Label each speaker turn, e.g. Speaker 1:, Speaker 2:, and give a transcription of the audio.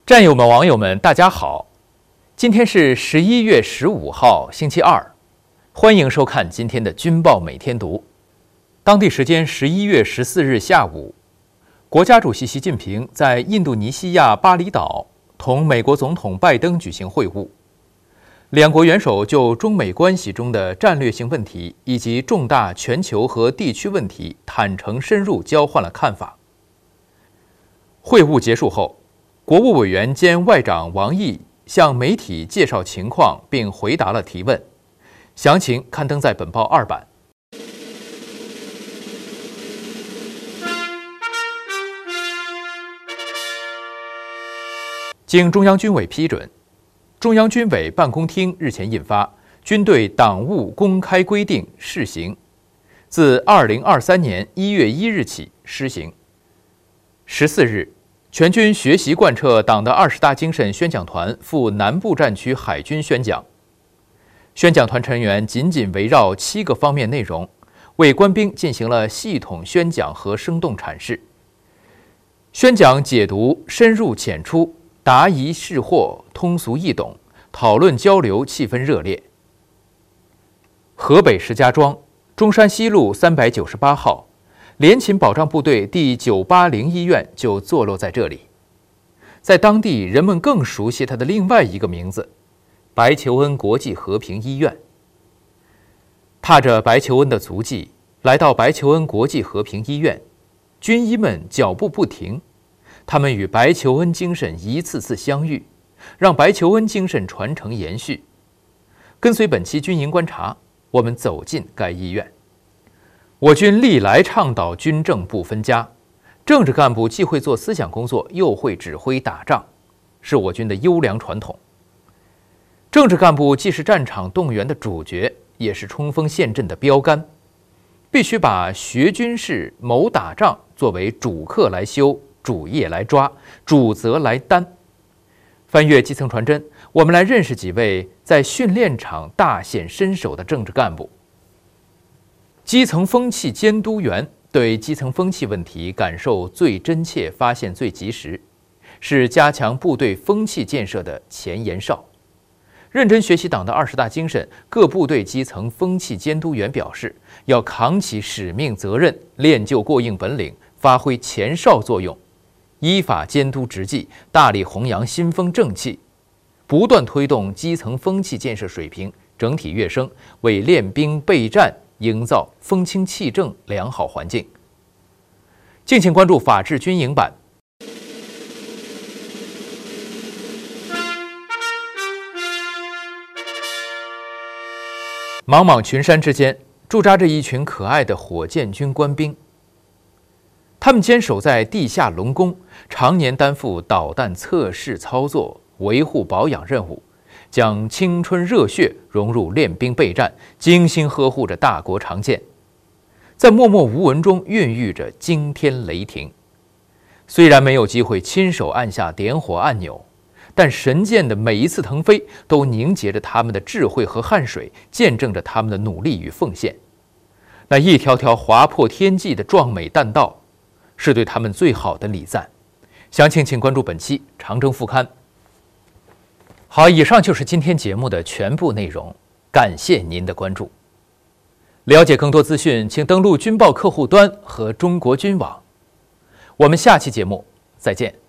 Speaker 1: 战友们、网友们，大家好！今天是11月15号，星期二，欢迎收看今天的《军报每天读》。当地时间11月14日下午，国家主席习近平在印度尼西亚巴厘岛同美国总统拜登举行会晤，两国元首就中美关系中的战略性问题以及重大全球和地区问题坦诚深入交换了看法。会晤结束后，国务委员兼外长王毅向媒体介绍情况并回答了提问，详情刊登在本报2版。经中央军委批准，中央军委办公厅日前印发《军队党务公开规定》试行，自2023年1月1日起施行。14日，全军学习贯彻党的20大精神宣讲团赴南部战区海军宣讲。宣讲团成员紧紧围绕7个方面内容，为官兵进行了系统宣讲和生动阐释。宣讲解读深入浅出，答疑释惑，通俗易懂，讨论交流气氛热烈。河北石家庄中山西路398号联勤保障部队第980医院就坐落在这里，在当地人们更熟悉它的另外一个名字——白求恩国际和平医院。踏着白求恩的足迹，来到白求恩国际和平医院，军医们脚步不停，他们与白求恩精神一次次相遇，让白求恩精神传承延续。跟随本期军营观察，我们走进该医院。我军历来倡导军政不分家，政治干部既会做思想工作，又会指挥打仗，是我军的优良传统。政治干部既是战场动员的主角，也是冲锋陷阵的标杆，必须把学军事、谋打仗作为主课来修、主业来抓、主责来担。翻阅基层传真，我们来认识几位在训练场大显身手的政治干部。基层风气监督员对基层风气问题感受最真切，发现最及时，是加强部队风气建设的前沿哨。认真学习党的20大精神，各部队基层风气监督员表示，要扛起使命责任，练就过硬本领，发挥前哨作用，依法监督执纪，大力弘扬新风正气，不断推动基层风气建设水平整体跃升，为练兵备战营造风清气正良好环境。敬请关注法治军营版。茫茫群山之间，驻扎着一群可爱的火箭军官兵，他们坚守在地下龙宫，常年担负导弹测试操作、维护保养任务，将青春热血融入练兵备战，精心呵护着大国长剑，在默默无闻中孕育着惊天雷霆。虽然没有机会亲手按下点火按钮，但神箭的每一次腾飞都凝结着他们的智慧和汗水，见证着他们的努力与奉献。那一条条划破天际的壮美弹道，是对他们最好的礼赞。详情请关注本期长征副刊。好，以上就是今天节目的全部内容，感谢您的关注。了解更多资讯，请登录军报客户端和中国军网。我们下期节目再见。